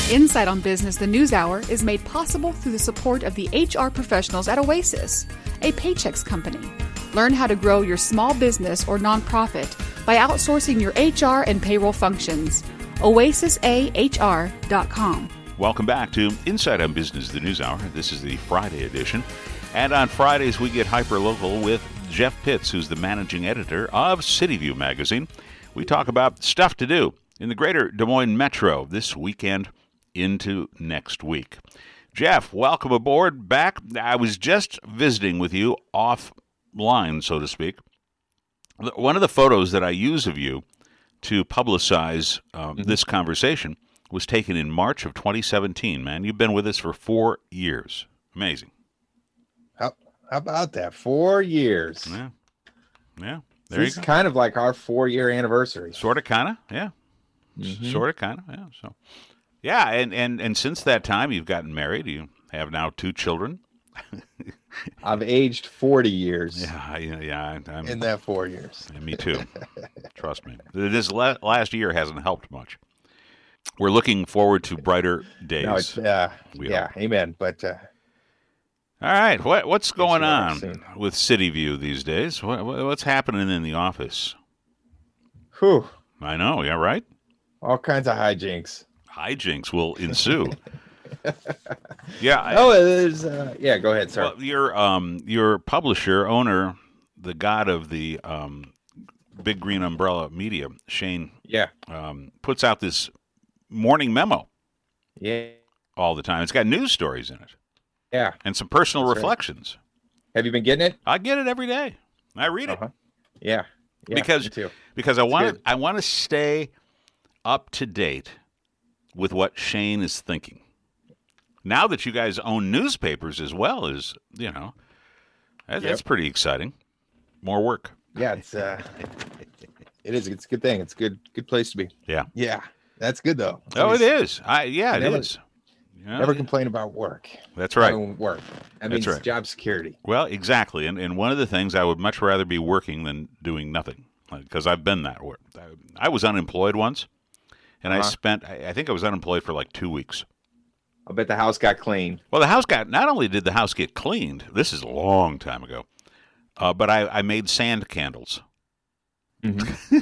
Insight on Business, the News Hour, is made possible through the support of the HR professionals at Oasis, a Paychex company. Learn how to grow your small business or nonprofit by outsourcing your HR and payroll functions. OasisAHR.com. Welcome back to Insight on Business, the News Hour. This is the Friday edition. And on Fridays, we get hyper-local with Jeff Pitts, who's the managing editor of CityView magazine. We talk about stuff to do in the greater Des Moines metro this weekend into next week. Jeff, welcome aboard back. I was just visiting with you offline, so to speak. One of the photos that I use of you to publicize this conversation was taken in March of 2017, man. You've been with us for 4 years. Amazing. How about that? 4 years. Yeah. This is kind of like our 4-year anniversary. Sort of, kind of, yeah. Sort of, kind of, yeah. So, yeah, and since that time, you've gotten married. You have now 2 children. I've aged 40 years. Yeah. I'm in that 4 years. Me too. Trust me. This last year hasn't helped much. We're looking forward to brighter days. No, it's, amen. But all right, what's going on with CityView these days? What's happening in the office? Whew. I know, yeah, right? All kinds of hijinks. Hijinks will ensue. Go ahead, sir. Well, your publisher, owner, the god of the Big Green Umbrella Media, Shane, puts out this morning memo. Yeah. All the time. It's got news stories in it. Yeah. And some personal reflections. Right. Have you been getting it? I get it every day. I read it. Yeah. Because I want to stay up to date with what Shane is thinking. Now that you guys own newspapers as well, that's pretty exciting. More work. Yeah, it is. It's a good thing. It's a good place to be. Yeah. Yeah. That's good though. It is. It is. Never complain about work. That's right. Work. That means job security. Well, exactly. And one of the things, I would much rather be working than doing nothing, because I've been that way. I was unemployed once, and I think I was unemployed for like 2 weeks. I bet the house got cleaned. Well, not only did the house get cleaned, this is a long time ago, but I made sand candles. Mm-hmm.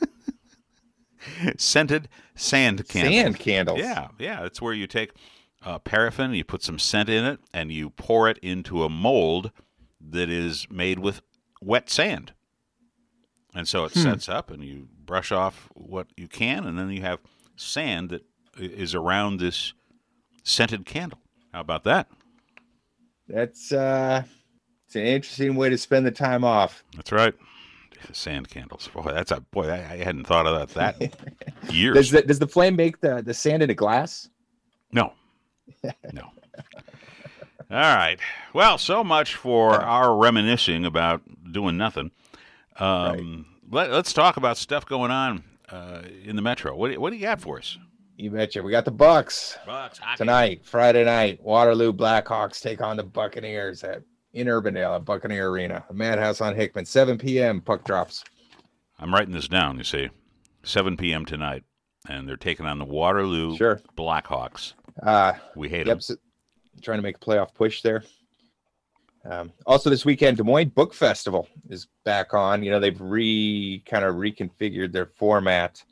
Scented sand candles. Sand candles. Yeah. It's where you take paraffin, you put some scent in it, and you pour it into a mold that is made with wet sand. And so it sets up, and you brush off what you can, and then you have sand that is around this scented candle. How about that? That's it's an interesting way to spend the time off. That's right. Sand candles. Boy, I hadn't thought of that years. Does the flame make the sand into glass? No. All right. Well, so much for our reminiscing about doing nothing. Let's talk about stuff going on in the metro. What do you got for us? You betcha. We got the Bucks tonight, Friday night. Waterloo Blackhawks take on the Buccaneers in Urbandale at Buccaneer Arena. The Madhouse on Hickman, 7 p.m. Puck drops. I'm writing this down, you see. 7 p.m. tonight, and they're taking on the Waterloo Blackhawks. We hate them. Trying to make a playoff push there. Also this weekend, Des Moines Book Festival is back on. They've kind of reconfigured their format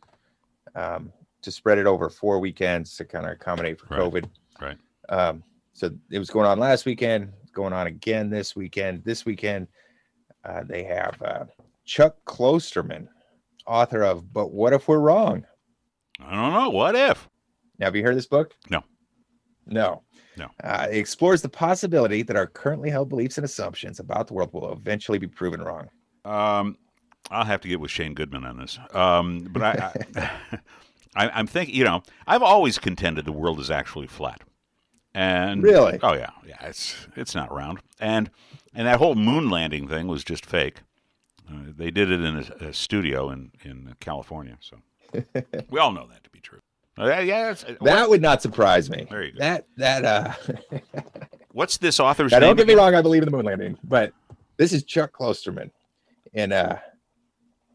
to spread it over 4 weekends to kind of accommodate for COVID. Right. So it was going on last weekend, going on again this weekend. This weekend, they have Chuck Klosterman, author of But What If We're Wrong? I don't know. What if? Now, have you heard this book? No. It explores the possibility that our currently held beliefs and assumptions about the world will eventually be proven wrong. I'll have to get with Shane Goodman on this. But I'm thinking, I've always contended the world is actually flat. And really? Oh yeah, it's not round. And that whole moon landing thing was just fake. They did it in a studio in California, so we all know that to be true. That would not surprise me. There you go. That What's this author's name? Don't get me wrong, I believe in the moon landing, but this is Chuck Klosterman. And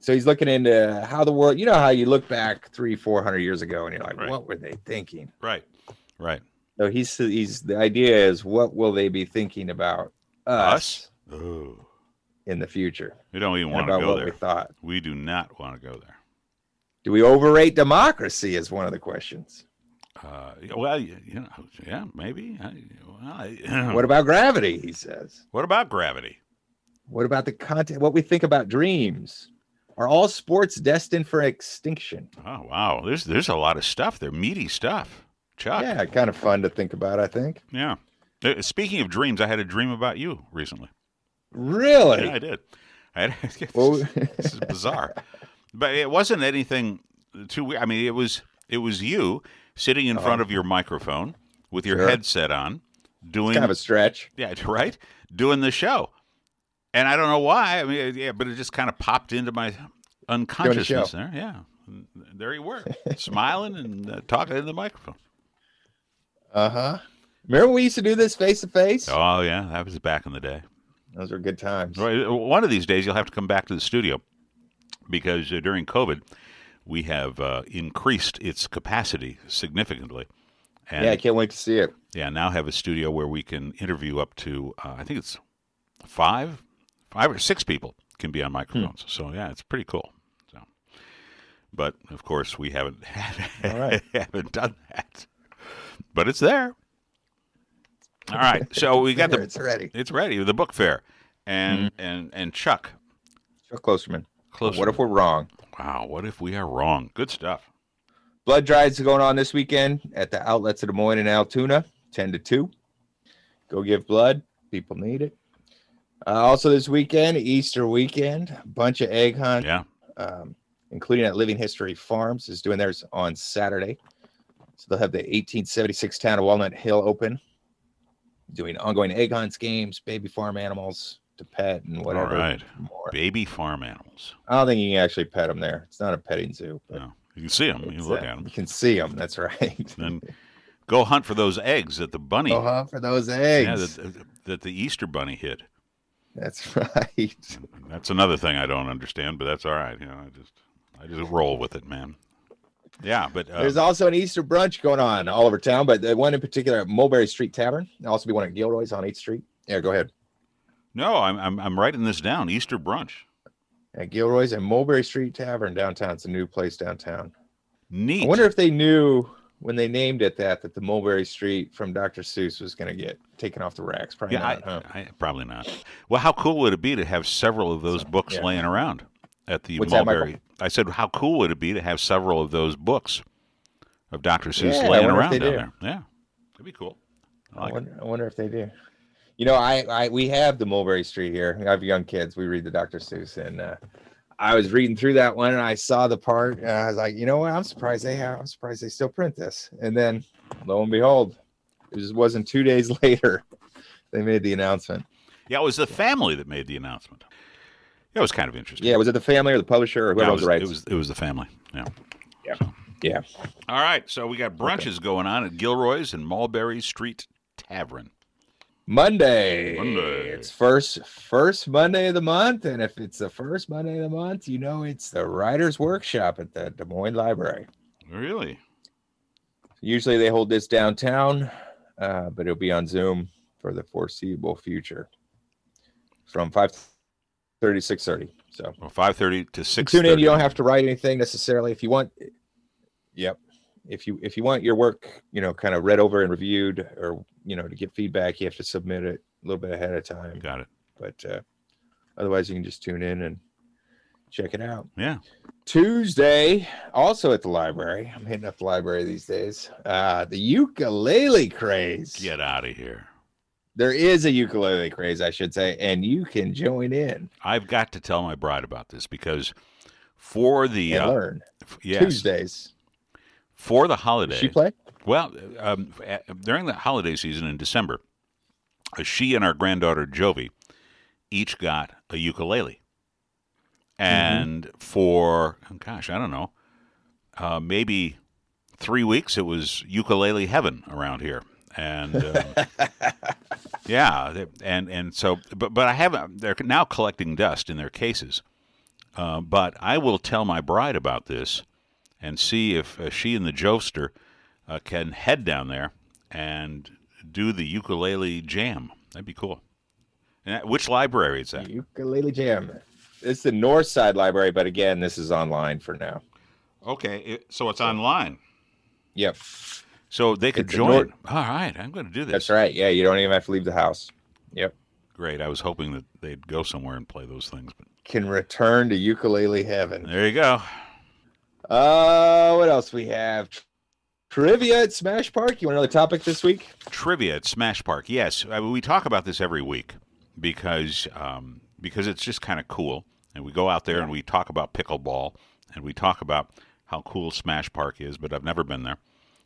So he's looking into how the world, you know, how you look back 300-400 years ago and you're like, Right. what were they thinking? Right. So he's the idea is, what will they be thinking about us Oh, in the future? we don't even And want to about go what there. we thought. We do not want to go there. Do we overrate democracy is one of the questions. Well, you know, yeah, maybe. What about gravity, he says. What about gravity? What about the content? What we think about dreams? Are all sports destined for extinction? Oh, wow. There's a lot of stuff there, meaty stuff. Chuck. Yeah, kind of fun to think about, I think. Yeah. Speaking of dreams, I had a dream about you recently. Really? Yeah, I did. Well, This is bizarre, but it wasn't anything too weird. I mean, it was you sitting in front of your microphone with your Sure. headset on, doing kind of a stretch. yeah, right, doing the show, and I don't know why. I mean, yeah, but it just kind of popped into my unconsciousness there. Yeah, and there you were, smiling and talking into the microphone. Uh-huh. Remember when we used to do this face to face? Oh yeah, that was back in the day. Those were good times. Right. One of these days, you'll have to come back to the studio because during COVID, we have increased its capacity significantly. And Yeah, I can't wait to see it. yeah, now have a studio where we can interview up to, I think it's five or six people can be on microphones. So yeah, it's pretty cool. So, but of course, we haven't All right. haven't done that. But it's there. All right, so we got It's ready. it's ready. The book fair, and Chuck. Chuck Klosterman. Closer. What if we're wrong? Wow, what if we are wrong? Good stuff. Blood drives going on this weekend at the outlets of Des Moines and Altoona, 10 to 2. Go give blood. People need it. Also this weekend, Easter weekend, a bunch of egg hunt, Yeah, including at Living History Farms, is doing theirs on Saturday. So they'll have the 1876 town of Walnut Hill open, doing ongoing egg hunts, games, baby farm animals to pet, and whatever all right. more. Baby farm animals. I don't think you can actually pet them there. It's not a petting zoo, but No, you can see them. You it's, can look uh, at them. You can see them. That's right. Then go hunt for those eggs that the bunny, Go hunt for those yeah, eggs. that the Easter bunny hid. That's right. That's another thing I don't understand, but that's all right. You know, I just roll with it, man. Yeah, but There's also an Easter brunch going on all over town, but the one in particular at Mulberry Street Tavern. There'll also be one at Gilroy's on 8th Street. Yeah, go ahead. no, I'm writing this down. Easter brunch. At Gilroy's and Mulberry Street Tavern downtown. It's a new place downtown. Neat. I wonder if they knew when they named it that the Mulberry Street from Dr. Seuss was going to get taken off the racks. Probably Yeah, not, huh? I probably not. Well, how cool would it be to have several of those books yeah. laying around at the What's that, Mulberry? Michael? I said, how cool would it be to have several of those books of Dr. Seuss Yeah, I laying wonder if around they down do. there? Yeah, that'd be cool. I like it. I wonder if they do. You know, we have the Mulberry Street here. I have young kids. We read the Dr. Seuss, and I was reading through that one, and I saw the part, and I was like, you know what? I'm surprised they still print this. And then, lo and behold, it just wasn't 2 days later they made the announcement. Yeah, it was the family that made the announcement. That was kind of interesting. Yeah, was it the family or the publisher or whoever Yeah, owns the rights? it was the family. Yeah. Yeah. All right, so we got brunches going on at Gilroy's and Mulberry Street Tavern. Monday. Monday. It's first Monday of the month, and if it's the first Monday of the month, you know it's the Writers' Workshop at the Des Moines Library. Really? Usually they hold this downtown, but it'll be on Zoom for the foreseeable future from 5:30 to 6:30. So Well, 5:30 to 6:30. tune in. You don't have to write anything necessarily. If you want, yep. If you want your work, kind of read over and reviewed, or to get feedback, you have to submit it a little bit ahead of time. Got it. But otherwise, you can just tune in and check it out. Yeah. Tuesday, also at the library. I'm hitting up the library these days. The ukulele craze. Get out of here. There is a ukulele craze, I should say, and you can join in I've got to tell my bride about this because for the and learn. yes, Tuesdays. for the Does holiday. she play? Well, during the holiday season in December, she and our granddaughter Jovi each got a ukulele. And for, I don't know, maybe 3 weeks, it was ukulele heaven around here. And yeah, and so, but I haven't, they're now collecting dust in their cases. But I will tell my bride about this and see if she and the Jovester can head down there and do the ukulele jam. That'd be cool. And which library is that? Ukulele jam. It's the North Side Library, but again, this is online for now. Okay, so it's online. Yep. So they could join. All right, I'm going to do this. That's right. Yeah, you don't even have to leave the house. Yep. Great. I was hoping that they'd go somewhere and play those things. But can return to ukulele heaven. There you go. What else we have? Trivia at Smash Park. You want another topic this week? Trivia at Smash Park. Yes, we talk about this every week because it's just kind of cool, and we go out there and we talk about pickleball, and we talk about how cool Smash Park is. But I've never been there.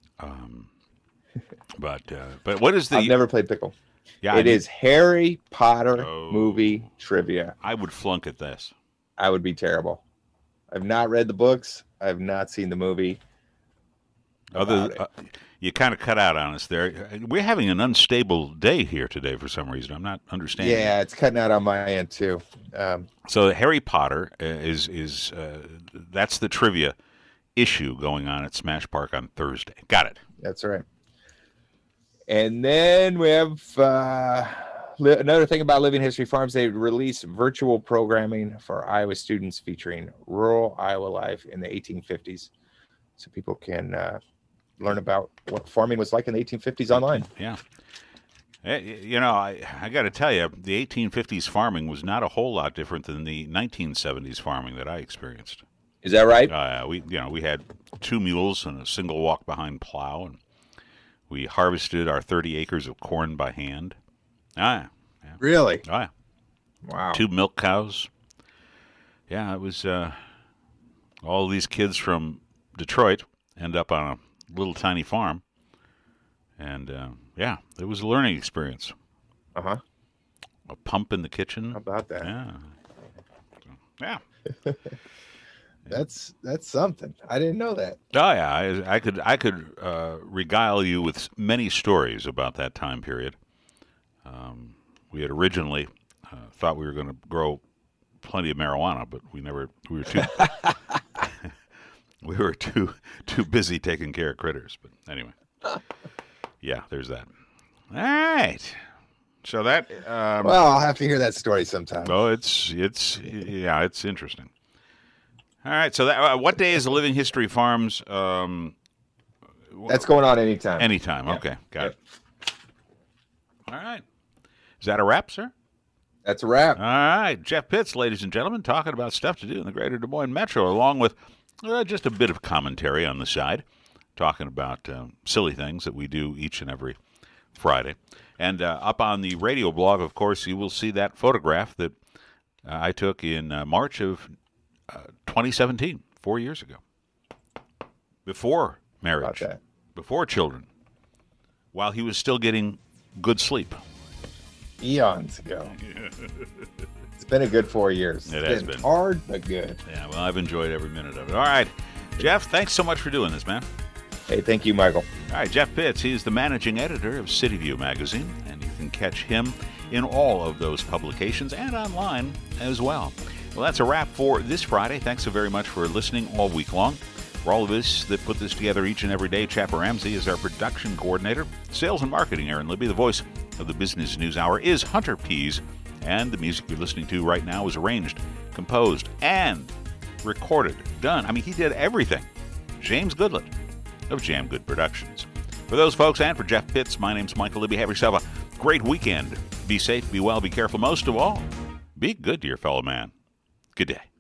But what is the? I've never played pickle. Yeah, it is Harry Potter movie trivia. I would flunk at this. I would be terrible. I've not read the books. I've not seen the movie. You kind of cut out on us there. We're having an unstable day here today for some reason. I'm not understanding. Yeah, it's cutting out on my end too. So Harry Potter is that's the trivia issue going on at Smash Park on Thursday. Got it. That's right. And then we have another thing about Living History Farms. They release virtual programming for Iowa students featuring rural Iowa life in the 1850s. So people can learn about what farming was like in the 1850s online. Yeah. You know, I got to tell you, the 1850s farming was not a whole lot different than the 1970s farming that I experienced. Is that right? We had 2 mules and a single walk behind plow, and we harvested our 30 acres of corn by hand. Yeah. Really? Oh, yeah. Wow. 2 milk cows. Yeah, it was all these kids from Detroit end up on a little tiny farm. And, it was a learning experience. Uh-huh. A pump in the kitchen. How about that? Yeah. Yeah. That's something. I didn't know that. Oh yeah, I could regale you with many stories about that time period. We had originally thought we were going to grow plenty of marijuana, but we were too we were too busy taking care of critters. But anyway, yeah, there's that. All right. So that well, I'll have to hear that story sometime. Oh, it's interesting. All right, so that, what day is the Living History Farms? That's going on anytime. Anytime, okay, got it. All right. Is that a wrap, sir? That's a wrap. All right, Jeff Pitts, ladies and gentlemen, talking about stuff to do in the greater Des Moines Metro, along with just a bit of commentary on the side, talking about silly things that we do each and every Friday. And up on the radio blog, of course, you will see that photograph that I took in March of 2017, 4 years ago, before marriage, before children, while he was still getting good sleep. Eons ago. It's been a good 4 years. It has been hard, but good. Yeah, well, I've enjoyed every minute of it. All right, Jeff, thanks so much for doing this, man. Hey, thank you, Michael. All right, Jeff Pitts, he's the managing editor of City View magazine, and you can catch him in all of those publications and online as well. Well, that's a wrap for this Friday. Thanks so very much for listening all week long. For all of us that put this together each and every day, Chapper Ramsey is our production coordinator. Sales and marketing, Aaron Libby. The voice of the Business News Hour is Hunter Pease. And the music you're listening to right now is arranged, composed, and recorded. Done. I mean, he did everything. James Goodlett of Jam Good Productions. For those folks and for Jeff Pitts, my name's Michael Libby. Have yourself a great weekend. Be safe, be well, be careful. Most of all, be good to your fellow man. Good day.